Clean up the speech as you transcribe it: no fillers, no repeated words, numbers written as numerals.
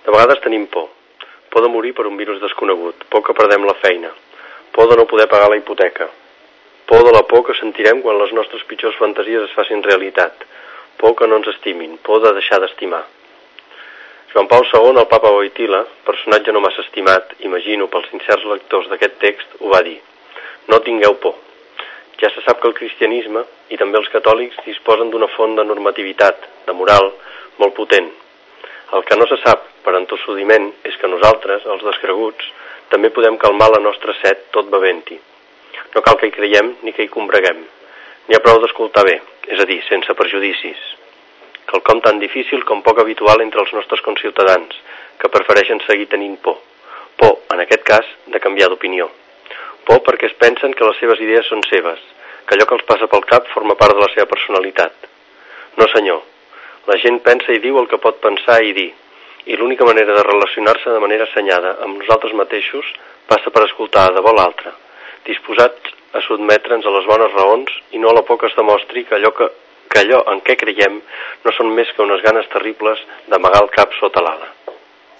De vegades tenim por. Por de morir per un virus desconegut, por que perdem la feina, por de no poder pagar la hipoteca, por de la por que sentirem quan les nostres pitjors fantasies es facin realitat, por que no ens estimin, por de deixar d'estimar. Joan Pau II, el papa Wojtyla, personatge no massa estimat, imagino pels sincers lectors d'aquest text, ho va dir: no tingueu por. Ja se sap que el cristianisme i també els catòlics disposen d'una font de normativitat, de moral, molt potent. El que no se sap, per entossudiment, és que nosaltres, els descreguts, també podem calmar la nostra set tot bevent-hi. No cal que hi creiem ni que hi combreguem. N'hi ha prou d'escoltar bé, és a dir, sense perjudicis. Quelcom tan difícil com poc habitual entre els nostres conciutadans, que prefereixen seguir tenint por. Por, en aquest cas, de canviar d'opinió. Por perquè es pensen que les seves idees són seves, que allò que els passa pel cap forma part de la seva personalitat. No, senyor. La gent pensa i diu el que pot pensar i dir, i l'única manera de relacionar-se de manera assenyada amb nosaltres mateixos passa per escoltar de debò l'altre, disposats a sotmetre'ns a les bones raons i no a la por que es demostri que allò en què creiem no són més que unes ganes terribles d'amagar el cap sota l'ala.